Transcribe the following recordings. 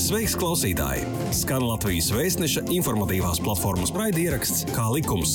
Sveiks, klausītāji! Skan Latvijas Vēstneša informatīvās platformas raidieraksts Kā likums.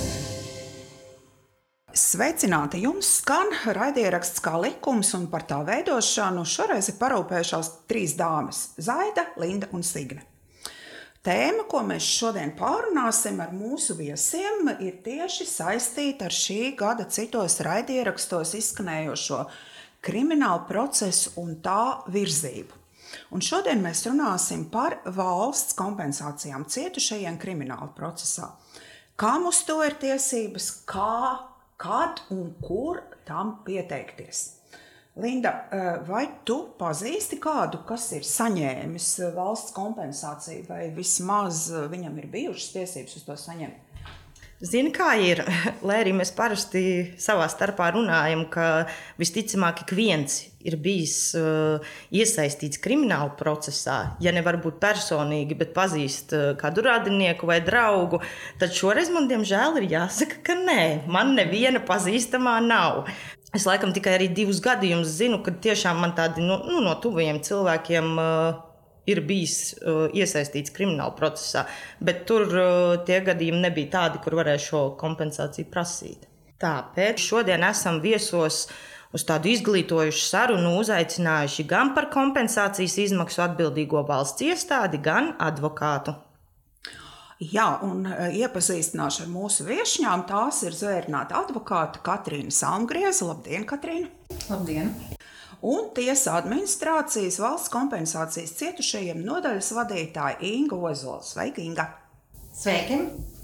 Sveicināti! Jums skan raidieraksts Kā likums, un par tā veidošanu šoreiz ir parūpējušās 3 dāmas – Zaida, Linda un Signe. Tēma, ko mēs šodien pārunāsim ar mūsu viesiem, ir tieši saistīta ar šī gada citos raidierakstos izskanējošo kriminālu procesu un tā virzību. Un šodien mēs runāsim par valsts kompensācijām cietušajiem krimināla procesā. Kam uz to ir tiesības, kā, kad un kur tam pieteikties? Linda, vai tu pazīsti kādu, kas ir saņēmis valsts kompensāciju, vai vismaz viņam ir bijušas tiesības uz to saņemt? Zini, kā ir, lai arī mēs parasti savā starpā runājam, ka visticamāk ik viens ir bijis iesaistīts krimināla procesā, ja ne varbūt personīgi, bet pazīst kādu radinieku vai draugu, tad šoreiz man diemžēl ir jāsaka, ka nē, man neviena pazīstamā nav. Es laikam tikai arī 2 gadījumus zinu, kad tiešām man tādi no tuvajiem cilvēkiem ir bijis iesaistīts krimināla procesā, bet tur tie gadījumi nebija tādi, kur varēja šo kompensāciju prasīt. Tāpēc šodien esam viesos uz tādu izglītojušu sarunu uzaicinājuši gan par kompensācijas izmaksu atbildīgo valsts iestādi, gan advokātu. Jā, un iepazīstināšu ar mūsu viešņām. Tās ir zvērināta advokāta Katrīna Salmgrieze. Labdien, Katrīna! Labdien! Un tiesa administrācijas valsts kompensācijas cietušajiem nodaļas vadītāja Inga Ozola. Sveika, Inga! Sveiki!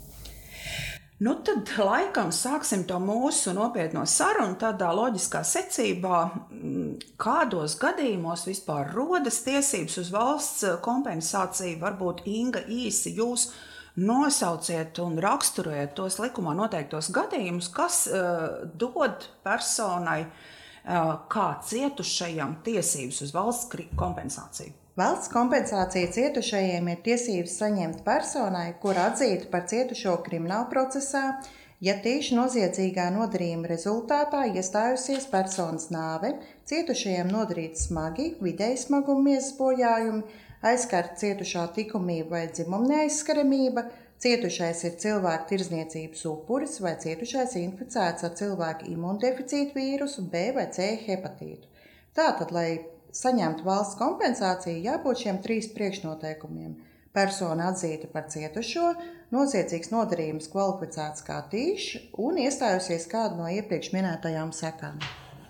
Nu tad laikam sāksim to mūsu nopietno sarunu tādā loģiskā secībā, kādos gadījumos vispār rodas tiesības uz valsts kompensāciju. Varbūt, Inga, īsi jūs nosauciet un raksturojiet tos likumā noteiktos gadījumus, kas dod personai kā cietušajam tiesības uz valsts kompensāciju. Valsts kompensācija cietušajiem ir tiesības saņemt personai, kur atzīta par cietušo krimināla procesā, ja tieši noziedzīgā nodarījuma rezultātā iestājusies personas nāve, cietušajiem nodarīti smagi, vidēji smaguma miesas bojājumi, aizskarta cietušā likumība vai dzimuma neaizskaramība, cietušais ir cilvēku tirdzniecības upuris vai cietušais inficēts ar cilvēku imundeficītu vīrusu B vai C hepatītu. Tātad, lai saņemtu valsts kompensāciju, jābūt šiem 3 priekšnoteikumiem. Persona atzīta par cietušo, noziedzīgs nodarījums kvalificēts kā tīšs un iestājusies kādu no iepriekš minētajām sekām.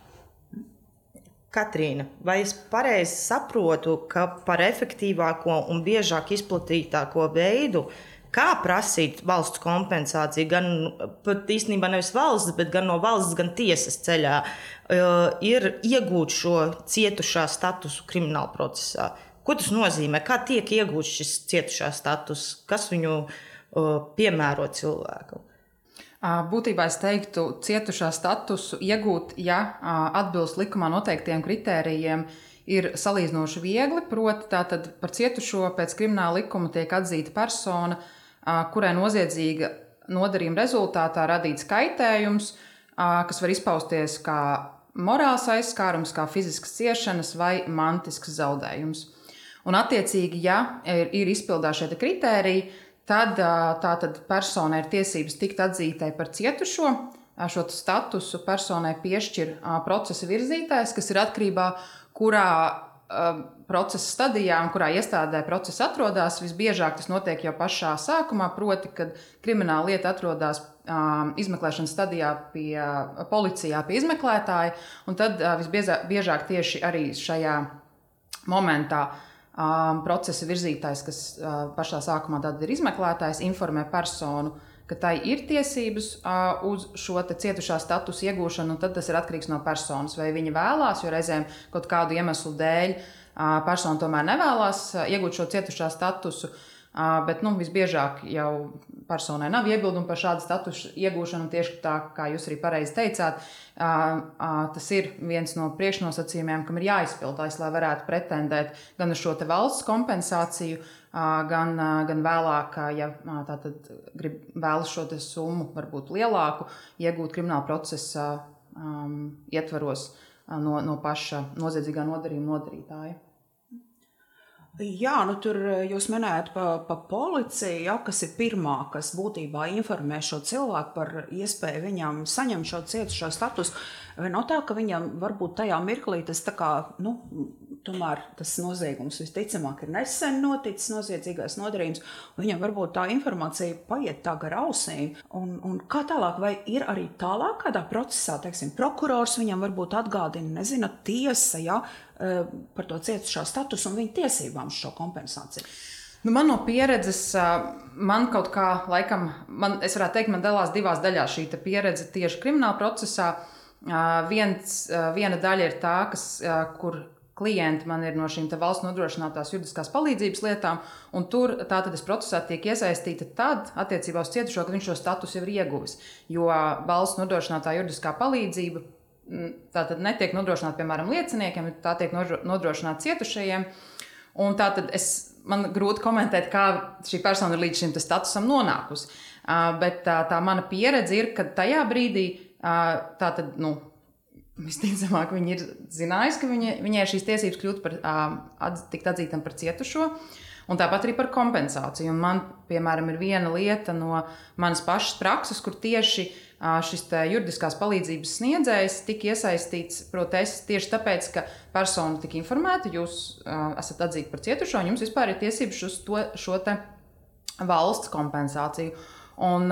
Katrīna, vai es pareizi saprotu, ka par efektīvāko un biežāk izplatītāko veidu, kā prasīt valsts kompensāciju, gan pat īstenībā nevis valsts, bet gan no valsts, gan tiesas ceļā, ir iegūt šo cietušā statusu krimināla procesā? Ko tas nozīmē? Kā tiek iegūts šis cietušā status? Kas viņu piemēro cilvēkam? Būtībā es teiktu, cietušā statusu iegūt, ja atbilst likumā noteiktiem kritērijiem, ir salīdzinoši viegli. Proti, tātad par cietušo pēc krimināla likuma tiek atzīta persona, kurai noziedzīga nodarījuma rezultātā radīts kaitējums, kas var izpausties kā morāls aizskārums, kā fiziskas ciešanas vai mantisks zaudējums. Un attiecīgi, ja ir izpildāti šie kritēriji, tad tātad personai ir tiesības tikt atzītai par cietušo. Šo statusu personai piešķir procesa virzītājs, kas ir atkarībā, kurā procesa stadijā un kurā iestādē process atrodas. Visbiežāk tas notiek jau pašā sākumā, proti, kad krimināla lieta atrodas izmeklēšanas stadijā pie policijā, pie izmeklētāja, un tad visbiežāk tieši arī šajā momentā procesa virzītājs, kas pašā sākumā tad ir izmeklētājs, informē personu, ka tai ir tiesības uz šo cietušā statusu iegūšanu, un tad tas ir atkarīgs no personas, vai viņa vēlās, jo reizēm kaut kādu iemeslu dēļ persona tomēr nevēlās iegūt šo cietušā statusu, bet visbiežāk jau personai nav iebildumu par šādu statusu iegūšanu, tieši tā, kā jūs arī pareizi teicāt, tas ir viens no priekšnosacījumiem, kam ir jāizpildās, lai varētu pretendēt gan uz šo valsts kompensāciju, gan vēlāk, ja tātad vēlas šo summu varbūt lielāku, iegūt krimināla procesa ietvaros no paša noziedzīgā nodarījuma nodarītāja. Jā, tur jūs minējat pa policiju, ja, kas ir pirmā, kas būtībā informē šo cilvēku par iespēju viņam saņemt šo cietušā statusu. Vai nav tā, ka viņam varbūt tajā mirklī tas tā kā, tomēr tas noziegums visticamāk ir nesen noticis, noziedzīgais nodarījums, un viņam varbūt tā informācija paiet tā gar ausīm. Un kā tālāk, vai ir arī tālāk kādā procesā, teiksim, prokurors viņam varbūt atgādina, nezinu, tiesa, ja, par to cietušā statusu un viņa tiesībām šo kompensāciju? Man no pieredzes, man kaut kā, laikam, es varētu teikt, man dalās divās daļās šī pieredze tieši krimināla procesā. Viena daļa ir tā, kur klienti man ir no šīm valsts nodrošinātās juridiskās palīdzības lietām, un tur tātad es procesā tiek iesaistīta tad attiecībā uz cietušo, ka viņš šo statusu jau ir ieguvis, jo valsts nodrošinātā juridiskā palīdzība tātad netiek nodrošināta, piemēram, lieciniekiem, tā tiek nodrošināta cietušajiem. Un tātad man grūti komentēt, kā šī persona ir līdz šim statusam nonākusi. Bet tā mana pieredze ir, ka tajā brīdī tātad, visticamāk, viņi ir zinājusi, ka viņai šīs tiesības kļūt tikt atzītam par cietušo. Un tāpat arī par kompensāciju. Un man, piemēram, ir viena lieta no manas pašas prakses, kur tieši šis juridiskās palīdzības sniedzējs tika iesaistīts protesti tieši tāpēc, ka persona tika informēta, jūs esat atzīti par cietušo, un jums vispār ir tiesības uz šo valsts kompensāciju. Un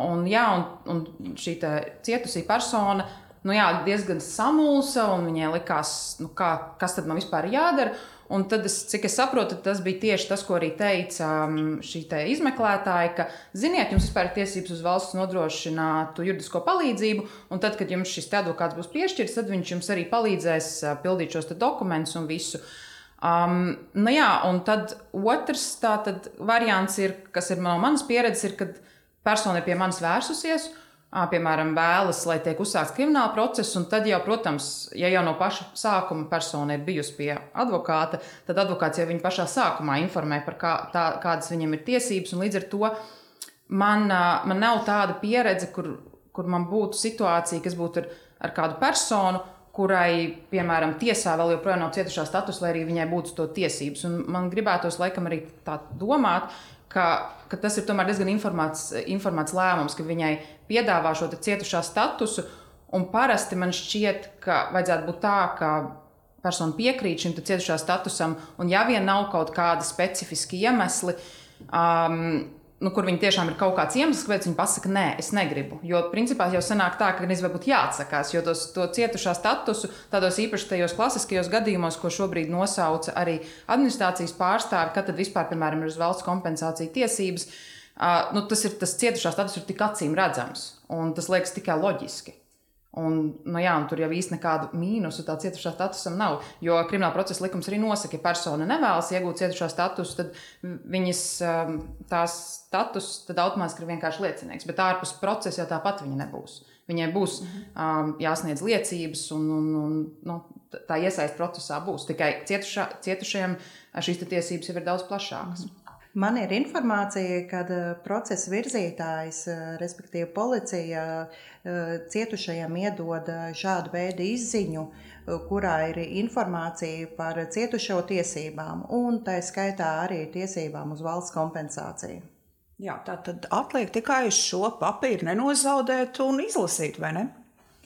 šī cietusī persona diezgan samulsa, un viņai likās, kas tad man vispār jādara. Un tad, cik es saprotu, tas bija tieši tas, ko arī teica šī izmeklētāja, ka, ziniet, jums vispār ir tiesības uz valsts nodrošinātu juridisko palīdzību, un tad, kad jums šis advokāts būs piešķirts, tad viņš jums arī palīdzēs pildīt šos dokumentus un visu. Un tad otrs variants ir, kas ir no manas pieredzes, ir, kad persona ir pie manis vērsusies, piemēram, vēlas, lai tiek uzsākts krimināla process, un tad jau, protams, ja jau no paša sākuma persona ir bijusi pie advokāta, tad advokāts jau viņu pašā sākumā informē par kādas viņam ir tiesības, un līdz ar to man nav tāda pieredze, kur man būtu situācija, kas būtu ar kādu personu, kurai, piemēram, tiesā vēl joprojām nav cietušā status, lai arī viņai būtu to tiesības. Un man gribētos laikam arī tā domāt, ka tas ir tomēr diezgan informēts lēmums, ka viņai piedāvā šo cietušā statusu, un parasti man šķiet, ka vajadzētu būt tā, ka persona piekrīt šim cietušā statusam, un ja vien nav kaut kādi specifiski iemesli, kur viņi tiešām ir kaut kāds iemesls, kāpēc viņi pasaka, nē, es negribu. Jo principā jau sanāk tā, ka varbūt jāatsakās, jo to cietušā statusu tādos īpaši tajos klasiskajos gadījumos, ko šobrīd nosauca arī administrācijas pārstāvi, kad tad vispār, piemēram, ir uz valsts kompensāciju tiesības, tas cietušā status ir tik acīm redzams, un tas liekas tikai loģiski. Un tur jau īsti nekādu mīnusu tā cietušā statusam nav, jo krimināla procesa likums arī nosaka, ja persona nevēlas iegūt cietušā statusu, tad viņas tās status tad automātiski ir vienkārši liecinieks, bet ārpus procesa jau tāpat viņa nebūs. Viņai būs jāsniedz liecības, un tā iesaist procesā būs. Tikai cietušajiem šīs tiesības jau ir daudz plašākas. Man ir informācija, ka procesa virzītājs, respektīvi policija, cietušajam iedod šādu veidu izziņu, kurā ir informācija par cietušo tiesībām un tā skaitā arī tiesībām uz valsts kompensāciju. Jā, tā tad atliek tikai šo papīru nenozaudēt un izlasīt, vai ne?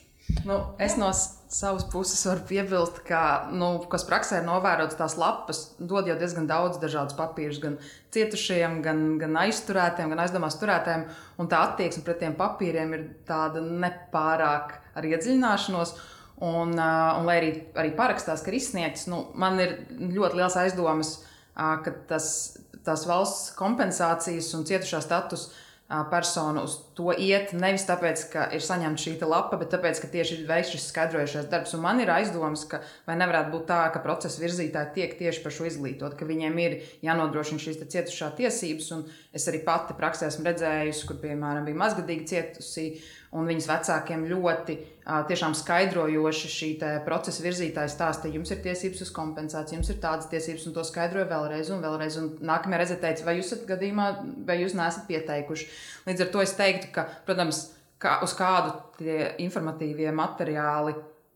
Es no savas puses varu piebilst, ka, kas praksē ir novērots, tās lapas dod jau diezgan daudz dažādus papīrus, gan cietušiem, gan aizturētiem, gan aizdomās turētiem, un tā attieksme pret tiem papīriem ir tāda nepārāk ar iedziļināšanos, un lai arī parakstās, ka ir izsniegts, man ir ļoti liels aizdomas, ka tās valsts kompensācijas un cietušā status persona uz to iet nevis tāpēc, ka ir saņemta šī lapa, bet tāpēc, ka tieši ir veikts šis skaidrojušais darbs. Un man ir aizdomas, ka vai nevarētu būt tā, ka procesa virzītāji tiek tieši par šo izglītot, ka viņiem ir jānodrošina šīs cietušā tiesības. Un es arī pati praksē esmu redzējusi, kur, piemēram, bija mazgadīgi cietusī, un viņas vecākiem ļoti tiešām skaidrojoši šī procesa virzītāja stāsta, jums ir tiesības uz kompensāciju, jums ir tādas tiesības, un to skaidroja vēlreiz un vēlreiz. Un nākamajā reizē teica, vai jūs esat gadījumā, vai jūs neesat pieteikuši. Līdz ar to es teiktu, ka, protams, uz kādu tie informatīvie materiāli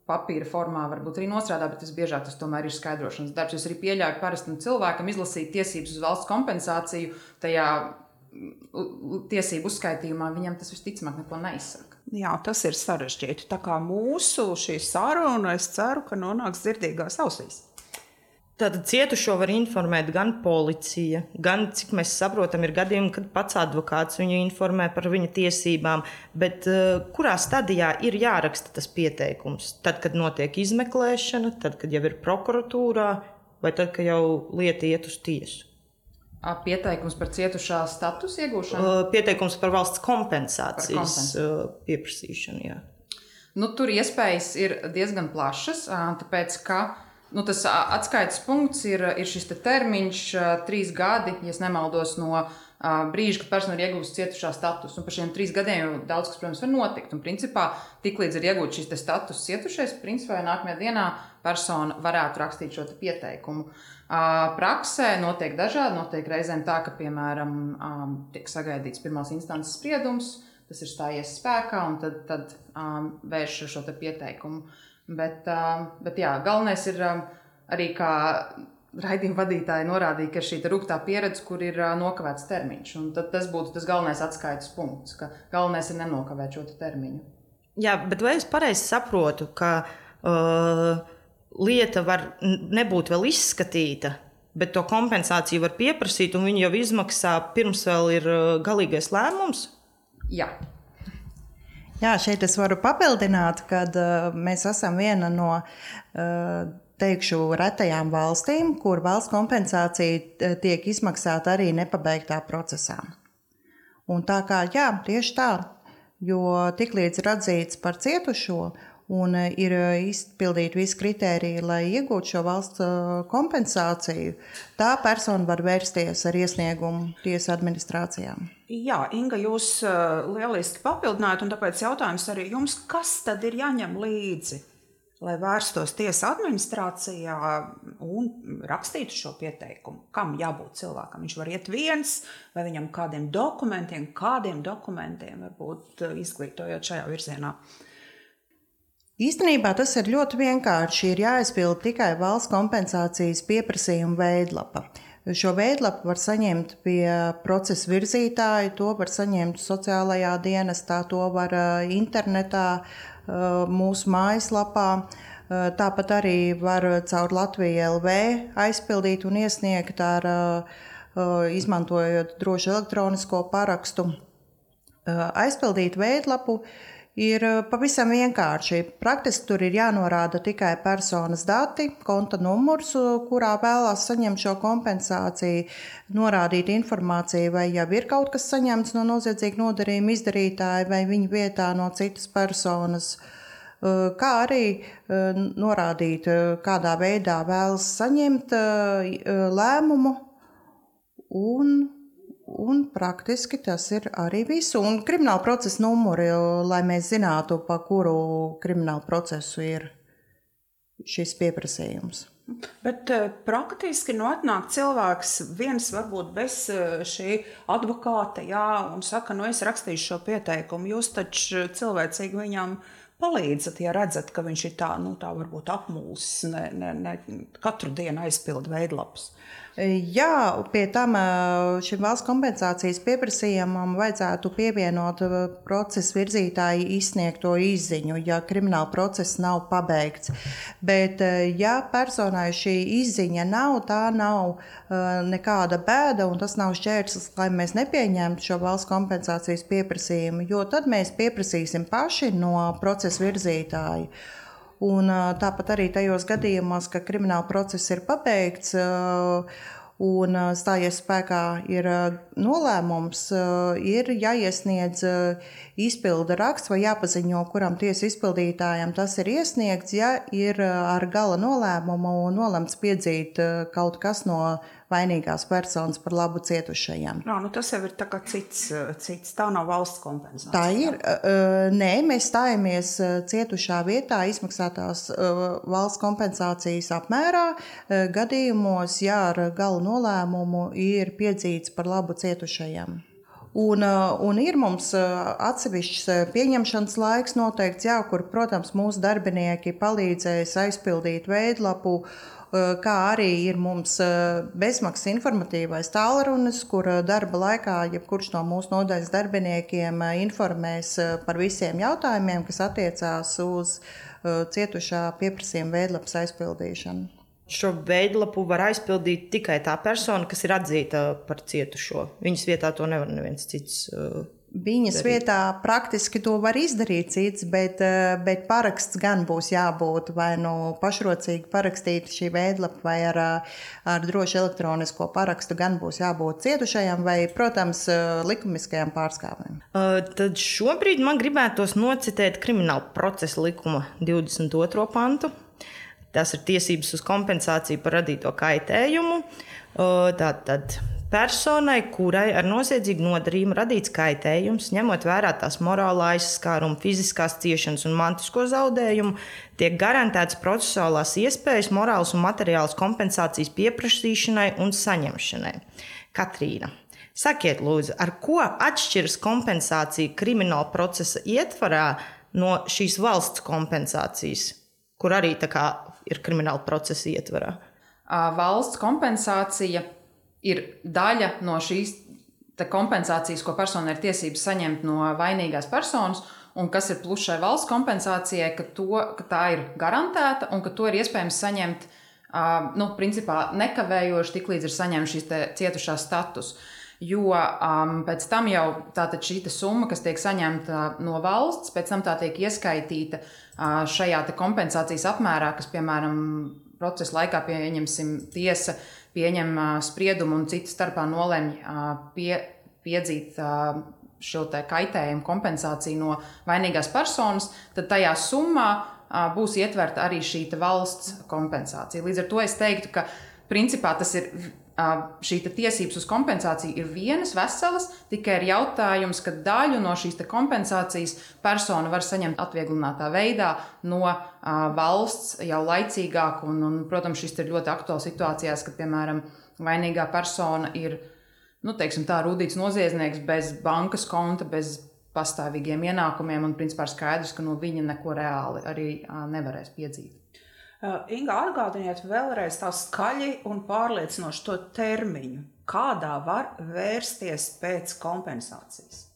papīra formā varbūt arī nostrādā, bet visbiežāk tas tomēr ir skaidrošanas darbs. Es arī pieļauju parastam cilvēkam izlasīt tiesības uz valsts kompensāciju tajā tiesību uzskaitījumā, viņam tas visticamāk neko neizsaka. Jā, tas ir sarežģīti. Tā kā mūsu šī saruna, es ceru, ka nonāks dzirdīgās ausīs. Tātad cietušo var informēt gan policija, gan, cik mēs saprotam, ir gadījumi, kad pats advokāts viņu informē par viņa tiesībām, bet kurā stadijā ir jāraksta tas pieteikums? Tad, kad notiek izmeklēšana, tad, kad jau ir prokuratūrā, vai tad, kad jau lieta iet uz tiesu? Pieteikums par cietušā statusu iegūšanu? Pieteikums par valsts kompensācijas pieprasīšanu, jā. Tur iespējas ir diezgan plašas, tāpēc, ka tas atskaites punkts ir šis termiņš 3 gadi, ja nemaldos, no brīža, kad persona ir iegūst cietušā statusu. Un par šiem 3 gadiem jau daudz kas, protams, var notikt. Un, principā, tiklīdz ir iegūts šis status cietušais, principā, nākamajā dienā persona varētu rakstīt šo pieteikumu. Praksē notiek dažādi. Notiek reizēm tā, ka, piemēram, tiek sagaidīts pirmās instances spriedums, tas ir stājies spēkā, un tad vērš šo pieteikumu. Bet jā, galvenais ir arī, kā raidījuma vadītāji norādīja, ka ir šī rūgtā pieredze, kur ir nokavēts termiņš. Un tad tas būtu tas galvenais atskaites punkts, ka galvenais ir nenokavēt šo termiņu. Jā, bet vai es pareizi saprotu, ka lieta var nebūt vēl izskatīta, bet to kompensāciju var pieprasīt un viņi jau izmaksā pirms vēl ir galīgais lēmums? Jā. Jā, šeit es varu papildināt, ka mēs esam viena no, teikšu, retajām valstīm, kur valsts kompensācija tiek izmaksāta arī nepabeigtā procesā. Un tā kā, jā, tieši tā, jo tiklīdz ir atzīts par cietušo un ir izpildīti visi kritēriji, lai iegūtu šo valsts kompensāciju, tā persona var vērsties ar iesniegumu tiesu administrācijām. Jā, Inga, jūs lieliski papildinājāt, un tāpēc jautājums arī jums, kas tad ir jāņem līdzi, lai vērstos tiesa administrācijā un rakstītu šo pieteikumu? Kam jābūt cilvēkam? Viņš var iet viens, vai viņam kādiem dokumentiem varbūt izglītojot šajā virzienā? Īstenībā tas ir ļoti vienkārši. Ir jāizpilda tikai valsts kompensācijas pieprasījuma veidlapa. Šo veidlapu var saņemt pie procesa virzītāja, to var saņemt sociālajā dienestā, to var internetā, mūsu mājaslapā. Tāpat arī var caur Latvija LV aizpildīt un iesniegt izmantojot drošu elektronisko parakstu. Aizpildīt veidlapu ir pavisam vienkārši. Praktiski tur ir jānorāda tikai personas dati, konta numurs, kurā vēlās saņemt šo kompensāciju, norādīt informāciju, vai jau ir kaut kas saņemts no noziedzīga nodarījuma izdarītāja vai viņa vietā no citas personas, kā arī norādīt, kādā veidā vēlas saņemt lēmumu un praktiski tas ir arī visu. Un krimināla procesa numuri, lai mēs zinātu, pa kuru kriminālu procesu ir šis pieprasījums. Bet praktiski atnāk cilvēks viens varbūt bez šī advokāta, jā, un saka, es rakstīšu šo pieteikumu. Jūs taču cilvēcīgi viņam palīdzat, ja redzat, ka viņš ir tā varbūt apmūs, ne katru dienu aizpilda veidlapas. Jā, pie tam šim valsts kompensācijas pieprasījumam vajadzētu pievienot procesa virzītāju izsniegto izziņu, ja krimināla process nav pabeigts. Bet, ja personai šī izziņa nav, tā nav nekāda bēda un tas nav šķērslis, lai mēs nepieņemtu šo valsts kompensācijas pieprasījumu, jo tad mēs pieprasīsim paši no procesa virzītāju. Un tāpat arī tajos gadījumos, ka krimināla process ir pabeigts un stājies spēkā ir nolēmums, ir jāiesniedz izpilda raksts vai jāpaziņo, kuram tiesa izpildītājam tas ir iesniegts, ja ir ar gala nolēmumu nolemts piedzīt kaut kas no vainīgās personas par labu cietušajiem. Tas jau ir tā kā cits, tā nav valsts kompensācija. Tā ir. Nē, mēs stājamies cietušā vietā izmaksātās valsts kompensācijas apmērā gadījumos, ja ar gala nolēmumu ir piedzīts par labu cietušajiem. Un ir mums atsevišķs pieņemšanas laiks noteikts, kur, protams, mūsu darbinieki palīdzēs aizpildīt veidlapu, kā arī ir mums bezmaksas informatīvais tālrunis, kur darba laikā jebkurš no mūsu nodaļas darbiniekiem informēs par visiem jautājumiem, kas attiecās uz cietušā pieprasījuma veidlapas aizpildīšanu. Šo veidlapu var aizpildīt tikai tā persona, kas ir atzīta par cietušo. Viņas vietā to nevar neviens cits Viņas vietā praktiski to var izdarīt cits, bet paraksts gan būs jābūt vai pašrocīgi parakstīta šī veidlapa, vai ar drošu elektronisko parakstu gan būs jābūt cietušajam vai, protams, likumiskajam pārskāvējam. Tad šobrīd man gribētos nocitēt Krimināla procesa likuma 22. pantu. Tas ir tiesības uz kompensāciju par radīto kaitējumu. Tātad personai, kurai ar noziedzīgu nodarījumu radīts kaitējums, ņemot vērā tās morālā aizskāruma, fiziskās ciešanas un mantisko zaudējumu, tiek garantētas procesuālās iespējas morālas un materiālas kompensācijas pieprasīšanai un saņemšanai. Katrīna, sakiet lūdzu, ar ko atšķiras kompensācija krimināla procesa ietvarā no šīs valsts kompensācijas, kur arī tā kā ir krimināla procesa ietvarā? Valsts kompensācija ir daļa no šīs kompensācijas, ko persona ir tiesības saņemt no vainīgās personas, un kas ir plus šai valsts kompensācijai, ka tā ir garantēta un ka to ir iespējams saņemt principā nekavējoši tik līdz ir saņemts šīs cietušā status. Jo pēc tam jau tātad šī summa, kas tiek saņemta no valsts, pēc tam tā tiek ieskaitīta šajā kompensācijas apmērā, kas, piemēram, procesa laikā tiesa pieņem spriedumu un citu starpā nolemj piedzīt šo kaitējumu kompensāciju no vainīgās personas, tad tajā summā būs ietverta arī šī valsts kompensācija. Līdz ar to es teiktu, ka principā tas ir šī tiesības uz kompensāciju ir vienas veselas, tikai ir jautājums, ka daļu no šīs kompensācijas persona var saņemt atvieglinātā veidā no valsts jau laicīgāk. Un, protams, šis ir ļoti aktuāls situācijās, kad, piemēram, vainīgā persona ir, rūtīts noziedznieks bez bankas konta, bez pastāvīgiem ienākumiem un, principā, skaidrs, ka no viņa neko reāli arī nevarēs piedzīt. Inga, atgādiniet vēlreiz tā skaļi un pārliecinoši to termiņu. Kādā var vērsties pēc kompensācijas?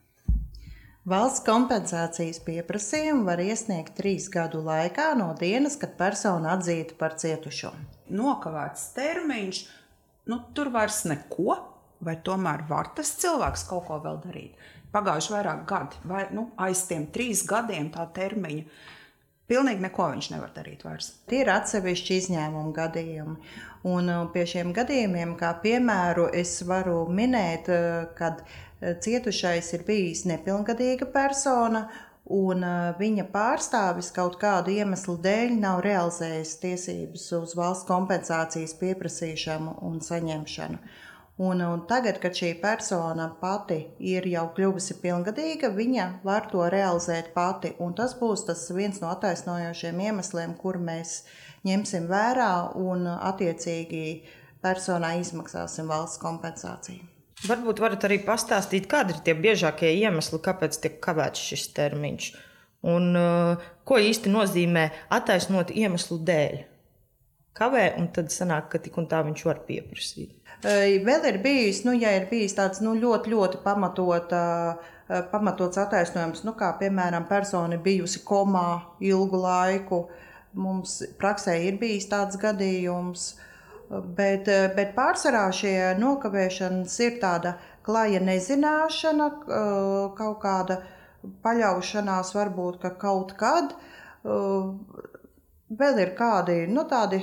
Valsts kompensācijas pieprasījumu var iesniegt 3 gadu laikā no dienas, kad persona atzīta par cietušo. Nokavēts termiņš, tur vairs neko, vai tomēr var tas cilvēks kaut ko vēl darīt? Pagājuši vairāk gadi, vai aiz tiem 3 gadiem tā termiņa. Pilnīgi neko viņš nevar darīt vairs. Tie ir atsevišķi izņēmumu gadījumi. Un pie šiem gadījumiem, kā piemēru, es varu minēt, kad cietušais ir bijis nepilngadīga persona un viņa pārstāvis kaut kādu iemeslu dēļ nav realizējis tiesības uz valsts kompensācijas pieprasīšanu un saņemšanu. Un tagad, kad šī persona pati ir jau kļuvusi pilngadīga, viņa var to realizēt pati. Un tas būs viens no attaisnojošiem iemesliem, kur mēs ņemsim vērā un attiecīgi personai izmaksāsim valsts kompensāciju. Varbūt varat arī pastāstīt, kādi ir tie biežākie iemesli, kāpēc tiek kavēts šis termiņš. Un ko īsti nozīmē attaisnot iemeslu dēļ? Kavē, un tad sanāk, ka tik un tā viņš var pieprasīt. Vēl ir bijis, ja ir bijis tāds ļoti pamatots attaisnojums, kā piemēram persona bijusi komā ilgu laiku. Mums praksē ir bijis tāds gadījums, bet pārsvarā šie nokavēšanas ir tāda klaja nezināšana, kaut kāda paļaušanās varbūt, ka kaut kad. Vēl ir kādi, tādi.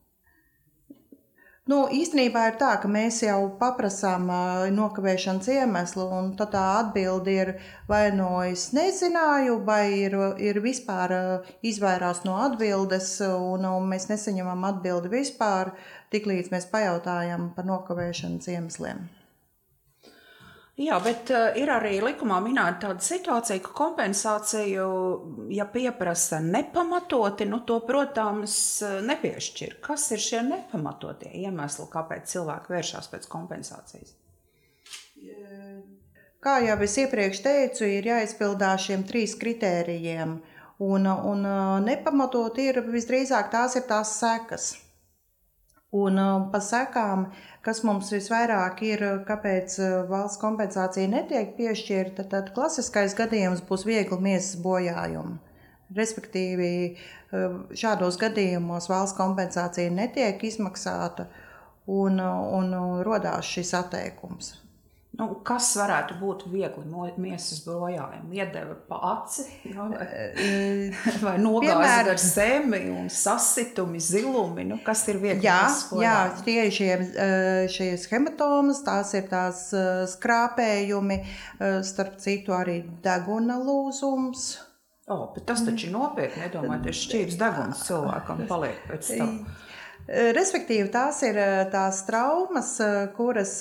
Īstenībā ir tā, ka mēs jau paprasām nokavēšanas iemeslu, un tad tā atbilde ir vai es nezināju, vai ir vispār izvairās no atbildes, un mēs nesaņemam atbildi vispār, tiklīdz mēs pajautājam par nokavēšanas iemesliem. Jā, bet ir arī likumā minēta tāda situācija, ka kompensāciju, ja pieprasa nepamatoti, to, protams, nepiešķir. Kas ir šie nepamatotie iemesli, kāpēc cilvēki vēršās pēc kompensācijas? Kā jau es iepriekš teicu, ir jāizpildās šiem 3 kritērijiem, un nepamatot ir visdrīzāk tās ir tās sekas. Un pa sekām, kas mums visvairāk ir, kāpēc valsts kompensācija netiek piešķirta, tad klasiskais gadījums būs viegli miesas bojājumi. Respektīvi, šādos gadījumos valsts kompensācija netiek izmaksāta un rodās šis atteikums. Kas varētu būt viegli miesas bojājumi? Iedeva pa aci, vai nogāzi ar zemi un sasitumi, zilumi? Kas ir viegli miesas bojājumi? Jā, tie ir šīs hematomas, tās ir tās skrāpējumi, starp citu arī deguna lūzums. Bet tas taču ir nopietni, nedomājieties, šķīps deguns cilvēkam paliek pēc tam. Respektīvi, tās ir tās traumas, kuras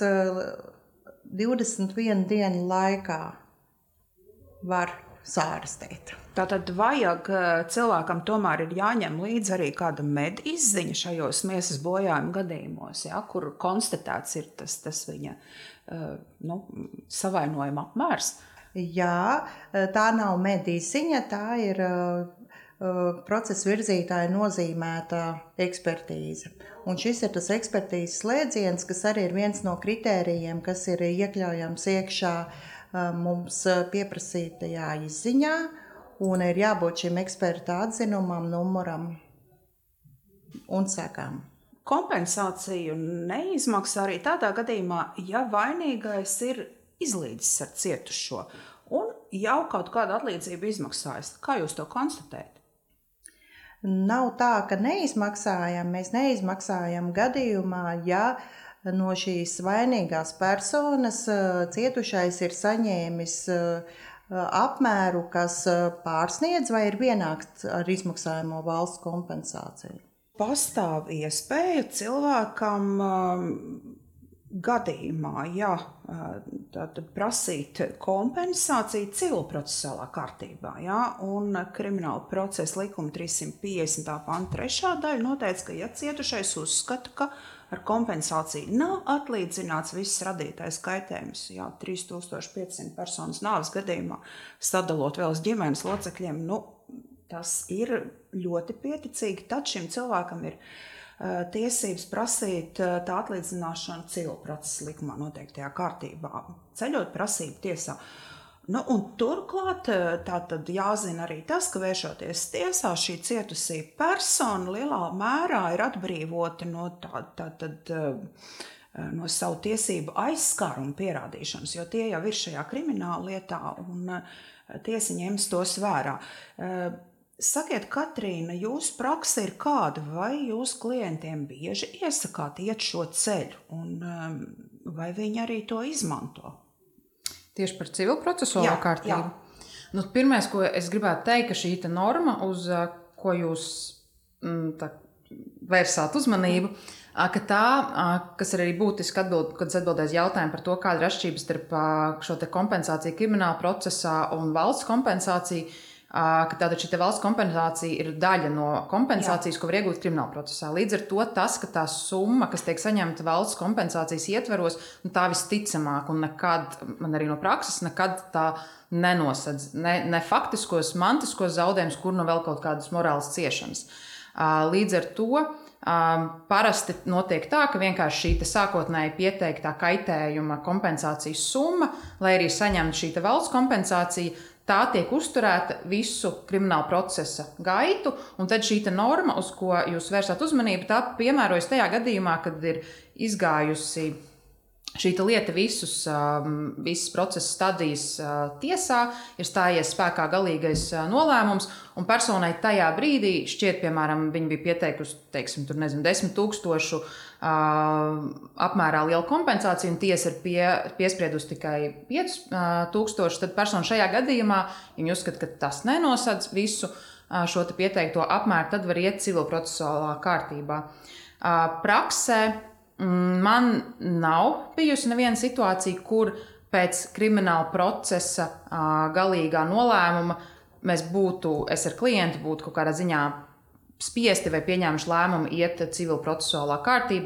21 dienu laikā var sārastēt. Tātad vajag cilvēkam tomēr ir jāņem līdzi arī kāda medizziņa šajos miesas bojājuma gadījumos, kur konstatēts ir tas viņa savainojuma apmērs. Jā, tā nav medīziņa, tā ir procesa virzītāja nozīmēta ekspertīze. Un šis ir tas ekspertīzes slēdziens, kas arī ir viens no kritērijiem, kas ir iekļaujams iekšā mums pieprasītajā izziņā, un ir jābūt šim eksperta atzinumam, numuram un sekām. Kompensāciju neizmaksā arī tādā gadījumā, ja vainīgais ir izlīdzis ar cietušo un jau kaut kādu atlīdzību izmaksājis. Kā jūs to konstatējat? Nav tā, ka neizmaksājam. Mēs neizmaksājam gadījumā, ja no šīs vainīgās personas cietušais ir saņēmis apmēru, kas pārsniedz vai ir vienāks ar izmaksājumu valsts kompensāciju. Pastāv iespēja cilvēkam gadījumā, tātad prasīt kompensāciju civilprocesuālā kārtībā, un krimināla procesa likuma 350. panta 3. daļa noteica, ka ja cietušais uzskata, ka ar kompensāciju nav atlīdzināts viss radītais kaitējums, 3500 personas nāves gadījumā, sadalot vēl uz ģimenes locekļiem, tas ir ļoti pieticīgi, tad šim cilvēkam ir tiesības prasīt tā atlīdzināšanu civilprocesa likumā noteiktajā kārtībā, ceļot prasību tiesā. Un turklāt tātad jāzina arī tas, ka vēršoties tiesā šī cietusī persona lielā mērā ir atbrīvota no no savu tiesību aizskārumu pierādīšanas, jo tie jau ir šajā krimināla lietā un tiesa ņems tos vērā. Sakiet, Katrīna, jūsu praksa ir kāda, vai jūs klientiem bieži iesakāt iet šo ceļu, un vai viņi arī to izmanto? Tieši par civilprocesuālo kārtību? Pirmais, ko es gribētu teikt, ka šī norma, uz ko jūs vērsāt uzmanību, ka tā, kas arī būtiski atbild, kad atbildēs jautājumu par to, kāda ir atšķirība starp šo te kompensāciju krimināla procesā un valsts kompensāciju, ka tātad šī valsts kompensācija ir daļa no kompensācijas, ko var iegūt krimināla procesā. Līdz ar to tas, ka tā summa, kas tiek saņemta valsts kompensācijas ietveros, tā visticamāk un nekad, man arī no prakses, nekad tā nenosedz ne faktiskos, mantiskos zaudējumus, kur vēl kaut kādas morālas ciešanas. Līdz ar to parasti notiek tā, ka vienkārši šī sākotnēji pieteiktā kaitējuma kompensācijas summa, lai arī saņemtu šī valsts kompensācija, tā tiek uzturēta visu krimināla procesa gaitu, un tad šī norma, uz ko jūs vērsāt uzmanību, tā piemērojas tajā gadījumā, kad ir izgājusi šī lieta visas procesa stadijas tiesā, ir stājies spēkā galīgais nolēmums, un personai tajā brīdī šķiet, piemēram, viņi bija pieteikusi, 10,000 apmērā liela kompensācija, un tiesa ir piespriedusi tikai 5,000, tad persona šajā gadījumā, ja viņi uzskata, ka tas nenosedz visu šo pieteikto apmēru, tad var iet civilprocesuālā kārtībā. Praksē man nav bijusi neviena situācija, kur pēc krimināla procesa galīgā nolēmuma es ar klientu būtu kaut kādā ziņā spiesti vai pieņēmuši lēmumu iet civilprocesuālā kārtībā,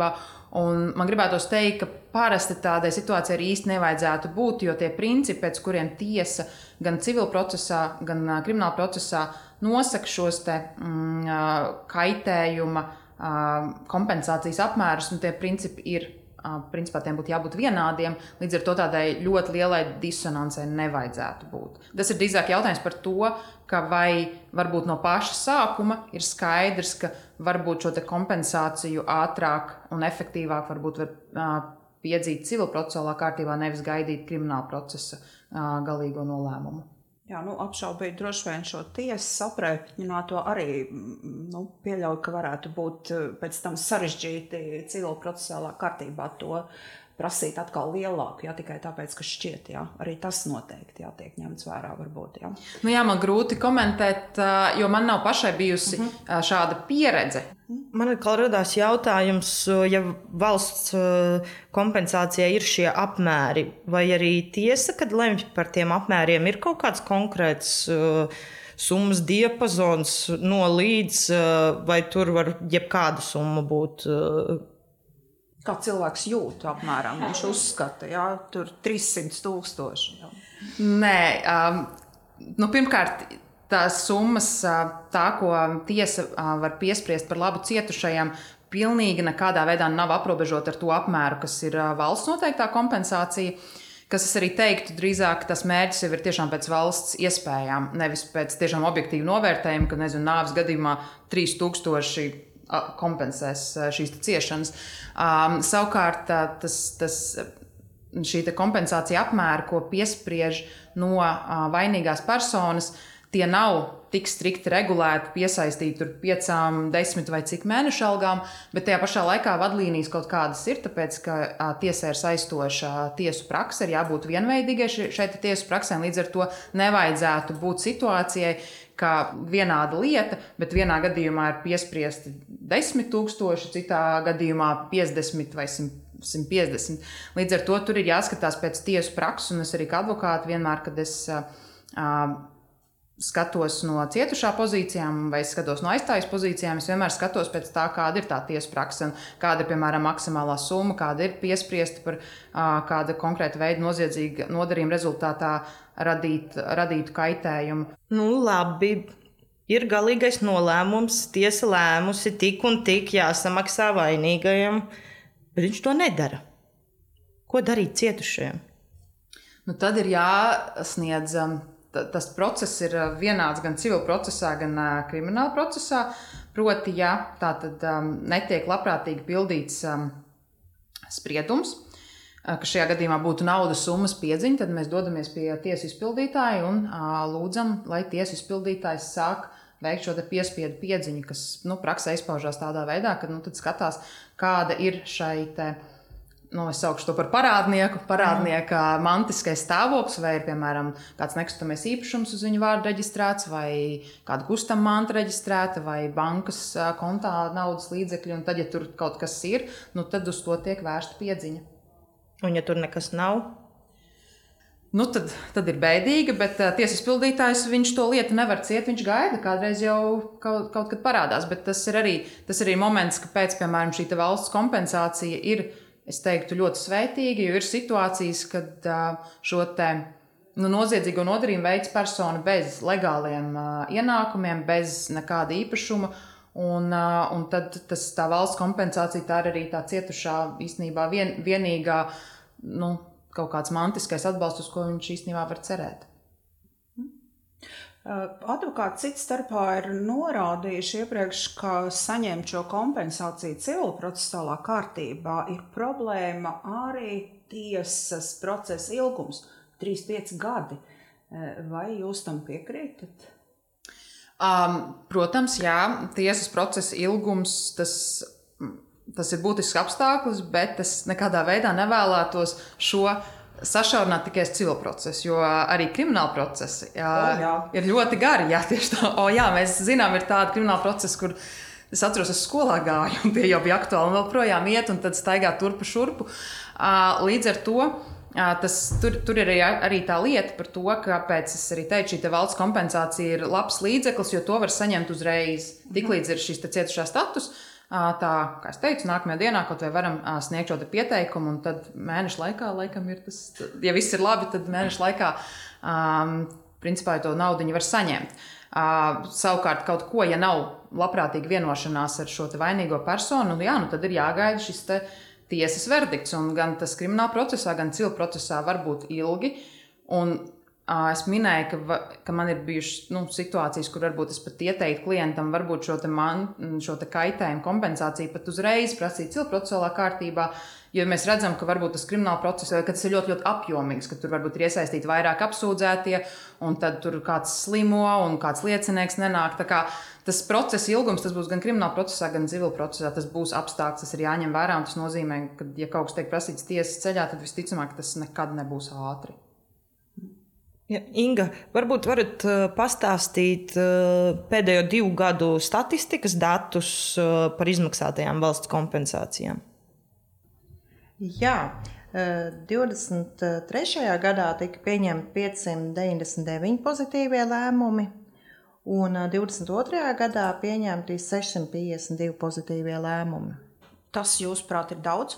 Un man gribētos teikt, ka parasti tādai situācijai arī īsti nevajadzētu būt, jo tie principi, pēc kuriem tiesa gan civil procesā, gan krimināla procesā nosaka šos te kaitējuma kompensācijas apmērus, un tie principi ir, principā tiem būtu jābūt vienādiem, līdz ar to tādai ļoti lielai disonancei nevajadzētu būt. Tas ir drīzāk jautājums par to, ka vai varbūt no paša sākuma ir skaidrs, ka varbūt šo te kompensāciju ātrāk un efektīvāk varbūt var piedzīt civilprocesuālā kārtībā, nevis gaidīt krimināla procesa galīgo nolēmumu. Jā, apšaubīt droši vien šo tiesas aprēķināto arī pieļauju, ka varētu būt pēc tam sarežģīti civilprocesuālā kārtībā to prasīt atkal lielāku, tikai tāpēc, ka šķiet, arī tas noteikti tiek ņemts vērā varbūt. Man grūti komentēt, jo man nav pašai bijusi šāda pieredze. Man atkal radās jautājums, ja valsts kompensācijai ir šie apmēri, vai arī tiesa, kad lemj par tiem apmēriem, ir kaut kāds konkrēts summas diapazons no līdz, vai tur var jebkāda summa būt? Kā cilvēks jūt apmēram, viņš uzskata, tur 300,000. Nē, pirmkārt, tās summas, ko tiesa var piespriest par labu cietušajam, pilnīgi nekādā veidā nav aprobežota ar to apmēru, kas ir valsts noteiktā kompensācija, kas es arī teiktu, drīzāk tas mērķis jau ir tiešām pēc valsts iespējām, nevis pēc tiešām objektīvu novērtējumu, ka, nāves gadījumā 3,000 kompensēs šīs ciešanas. Savukārt šī kompensācija apmēra, ko piespriež no vainīgās personas, tie nav tik strikti regulēti, piesaistīti tur 5, 10 vai cik mēnešu algām, bet tajā pašā laikā vadlīnijas kaut kādas ir, tāpēc, ka tiesai ir saistoša tiesu prakse, ir jābūt vienveidīgai šeit tiesu praksē, līdz ar to nevajadzētu būt situācijai, ka vienāda lieta, bet vienā gadījumā ir piespriesti 10,000, citā gadījumā 50 vai 150. Līdz ar to tur ir jāskatās pēc tiesu prakses, un es arī kā advokāti vienmēr, kad es skatos no cietušā pozīcijām vai skatos no aizstājas pozīcijām, es vienmēr skatos pēc tā, kāda ir tā tiesu prakse, kāda ir, piemēram, maksimālā summa, kāda ir piespriesta par kāda konkrēta veida noziedzīga nodarījuma rezultātā radītu kaitējumu. Labi, ir galīgais nolēmums, tiesa lēmusi tik un tik jāsamaksā vainīgajam, bet viņš to nedara. Ko darīt cietušajiem? Tad ir jāsniedz. Tas process ir vienāds gan civil procesā, gan krimināla procesā. Proti, ja tātad netiek labprātīgi pildīts spriedums, ka šajā gadījumā būtu naudas summas piedziņa, tad mēs dodamies pie tiesu izpildītāja un lūdzam, lai tiesu izpildītājs sāk veikt šo piespiedu piedziņu, kas praksē izpaužās tādā veidā, ka tad skatās, kāda ir šai es saukšu to par parādnieka mantiskais stāvoklis, vai ir, piemēram, kāds nekustamais īpašums uz viņu vārdu reģistrēts, vai kāda kustama manta reģistrēta, vai bankas kontā naudas līdzekļi, un tad, ja tur kaut kas ir, tad uz to tiek vērsta piedziņa. Un ja tur nekas nav? Tad ir bēdīgi, bet tiesas izpildītājs, viņš to lietu nevar ciet, viņš gaida, kādreiz jau kaut kad parādās, bet tas ir arī moments, kāpēc, piemēram, šī valsts kompensācija ir, es teiktu, ļoti svētīgi, jo ir situācijas, kad šo noziedzīgo nodarījumu veids persona bez legāliem ienākumiem, bez nekāda īpašuma, un tad tā valsts kompensācija, tā ir arī tā cietušā īstenībā vienīgā, kaut kāds mantiskais atbalsts, uz ko viņš īstenībā var cerēt. Advokāti cits starpā ir norādījuši iepriekš, ka saņemt šo kompensāciju civilprocesuālā kārtībā ir problēma arī tiesas procesa ilgums – 3-5 gadi. Vai jūs tam piekrītat? Protams, jā, tiesas procesa ilgums, tas ir būtisks apstākļus, bet es nekādā veidā nevēlētos šo sašaurināt tikai uz civil procesu, jo arī krimināla procesi ir ļoti gari. Jā, tieši tā. Mēs zinām, ir tāda krimināla procesa, kur es atceros, es skolā gāju, un tie jau bija aktuāli, un vēl projām iet, un tad staigā turpu šurpu. Līdz ar to tur ir arī tā lieta par to, kāpēc es arī teicu, šī valsts kompensācija ir labs līdzeklis, jo to var saņemt uzreiz, tiklīdz ir šis cietušā status. Tā, kā es teicu, nākamajā dienā kaut vai varam sniegt šo pieteikumu, un tad mēneša laikā, laikam, ir tas, ja viss ir labi, tad mēneša laikā, principā, to naudiņu var saņemt. Savukārt kaut ko, ja nav labprātīga vienošanās ar šo te vainīgo personu, tad ir jāgaida šis te tiesas verdikts, un gan tas krimināla procesā, gan civil procesā var būt ilgi, un es minēju, ka man ir bijušas situācijas, kur varbūt es pat ieteiktu klientam varbūt šo te kaitējumu kompensāciju pat uzreiz prasīt civil procesuālā kārtībā, jo mēs redzam, ka varbūt tas krimināla process, ka tas ir ļoti, ļoti apjomīgs, ka tur varbūt ir iesaistīti vairāk apsūdzētie, un tad tur kāds slimo un kāds liecinieks nenāk. Tā kā tas procesa ilgums, tas būs gan krimināla procesā, gan civil procesā, tas būs apstākļs, tas ir jāņem vērā, un tas nozīmē, ka, ja kaut kas tiek prasīts tiesas ceļā, tad visticamāk tas nekad nebūs ātri. Ja, Inga, varbūt varat pastāstīt pēdējo 2 gadu statistikas datus par izmaksātajām valsts kompensācijām? Jā, 23. gadā tika pieņemti 599 pozitīvie lēmumi, un 22. gadā pieņemti 652 pozitīvie lēmumi. Tas, jūsuprāt, ir daudz?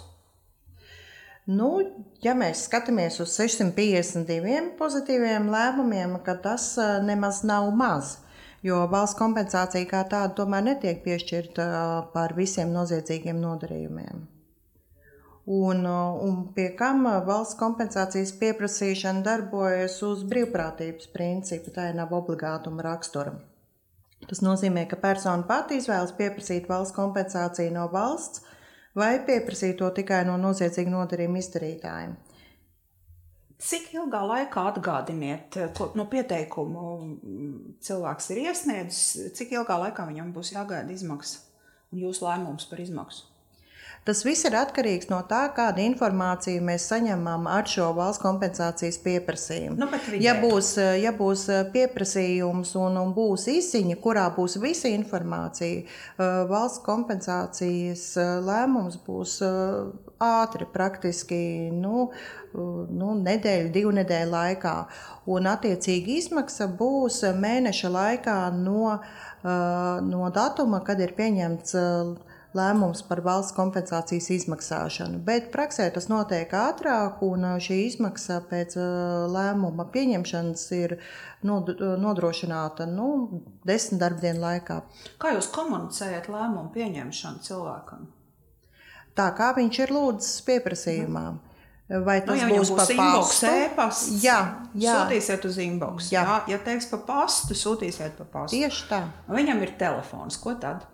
Ja mēs skatāmies uz 652 pozitīviem lēmumiem, tad tas nemaz nav maz, jo valsts kompensācija kā tāda tomēr netiek piešķirta par visiem noziedzīgiem nodarījumiem. Un pie kam valsts kompensācijas pieprasīšana darbojas uz brīvprātības principu, tā nav obligātuma rakstura. Tas nozīmē, ka persona pati izvēlas pieprasīt valsts kompensāciju no valsts vai pieprasīt to tikai no noziedzīga nodarījuma izdarītājiem. Cik ilgā laikā atgādiniet, no pieteikumu cilvēks ir iesniedzis, cik ilgā laikā viņam būs jāgaida izmaksa un jūsu lēmums par izmaksu? Tas viss ir atkarīgs no tā, kādu informāciju mēs saņemam ar šo valsts kompensācijas pieprasījumu. Ja būs pieprasījums un būs izziņa, kurā būs visa informācija, valsts kompensācijas lēmums būs ātri, praktiski nedēļu, 2 nedēļu laikā. Un attiecīgi izmaksa būs mēneša laikā no datuma, kad ir pieņemts lēmums par valsts kompensācijas izmaksāšanu, bet praksē tas notiek ātrāk, un šī izmaksa pēc lēmuma pieņemšanas ir nodrošināta 10 darbdienu laikā. Kā jūs komunicējat lēmumu pieņemšanu cilvēkam? Tā kā viņš ir lūdzis pieprasījumā. Vai tas būs pa pastu? E-pasts, Jā. Sūtīsiet uz inbox. Ja teiks pa pastu, sūtīsiet pa pastu. Tieši tā. Viņam ir telefons, ko tad?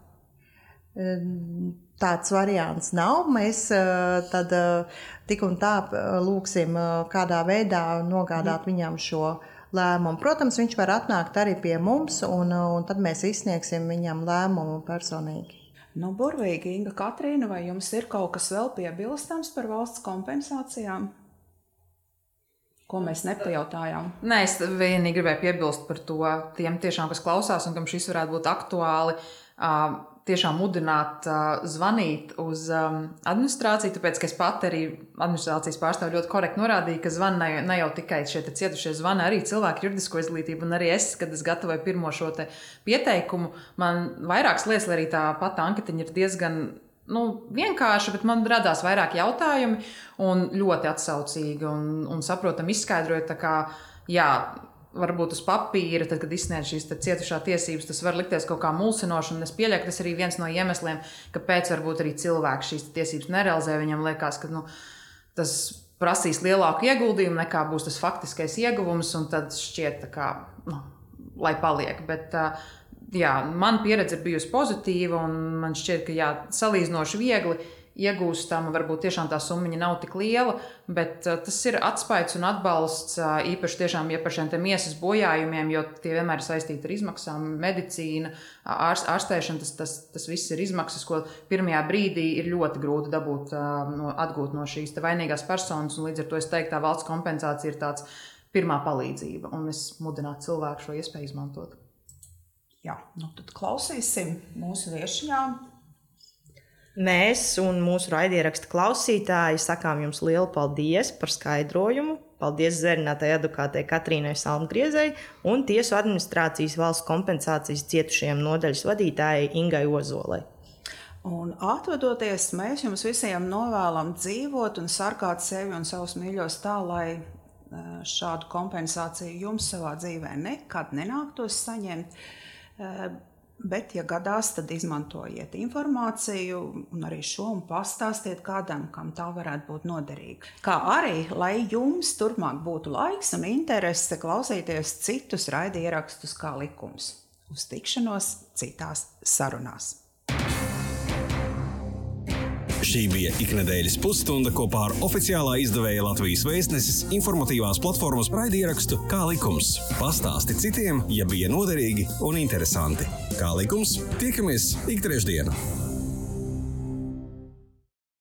Tāds variants nav. Mēs tad tik un tā lūksim kādā veidā nogādāt viņam šo lēmumu. Protams, viņš var atnākt arī pie mums, un tad mēs izsniegsim viņam lēmumu personīgi. Burvīgi, Inga Katrīna, vai jums ir kaut kas vēl piebilstams par valsts kompensācijām? Ko mēs nepajautājām? Nē, es vienīgi gribēju piebilst par to tiem tiešām, kas klausās un kam šis varētu būt aktuāli. Tiešām mudināt zvanīt uz administrāciju, tāpēc, ka es pat arī administrācijas pārstāvi ļoti korekti norādīju, ka zvana ne jau tikai šie cietušie zvana, arī cilvēku juridisko izglītību, un arī es, kad es gatavoju pirmo šo te pieteikumu, man vairākas lietas, lai arī tā pati anketiņa ir diezgan vienkārši, bet man radās vairāk jautājumi un ļoti atsaucīgi un saprotam izskaidrojot, tā kā, varbūt uz papīra, tad, kad izsniedz šīs cietušā tiesības, tas var likties kaut kā mulsinoši, un es pieļauju, ka tas arī viens no iemesliem, kāpēc varbūt arī cilvēki šīs tiesības nerealizē. Viņam liekas, ka tas prasīs lielāku ieguldījumu, nekā būs tas faktiskais ieguvums, un tad šķiet, tā kā, lai paliek. Bet, man pieredze ir bijusi pozitīva, un man šķiet, ka salīdzinoši viegli iegūstama, varbūt tiešām tā summiņa nav tik liela, bet tas ir atspaids un atbalsts īpaši tiešām par šiem miesas bojājumiem, jo tie vienmēr ir saistīti ar izmaksām, medicīna, ārstēšana, tas viss ir izmaksas, ko pirmajā brīdī ir ļoti grūti dabūt, atgūt no šīs vainīgās personas, un līdz ar to es teiktu, tā valsts kompensācija ir tāds pirmā palīdzība, un es mudinātu cilvēku šo iespēju izmantot. Jā, tad klausīsim mūsu viešņām. Mēs un mūsu raidieraksta klausītāji sakām jums lielu paldies par skaidrojumu. Paldies zērinātai advokātei Katrīnai Salmgriezei un Tiesu administrācijas valsts kompensācijas cietušajiem nodaļas vadītājai Ingai Ozolai. Un atvadoties, mēs jums visiem novēlam dzīvot un sargāt sevi un savus mīļos tā, lai šādu kompensāciju jums savā dzīvē nekad nenāktos saņemt. Bet, ja gadās, tad izmantojiet informāciju un arī šo un pastāstiet kādam, kam tā varētu būt noderīga. Kā arī, lai jums turpmāk būtu laiks un interese klausīties citus raidierakstus kā likums. Uz tikšanos citās sarunās. Šī bija iknedēļas pusstunda kopā ar oficiālā izdevēja Latvijas Vēstneses informatīvās platformas raidierakstu Kā likums. Pastāsti citiem, ja bija noderīgi un interesanti. Kā likums, tiekamies ik trešdienu.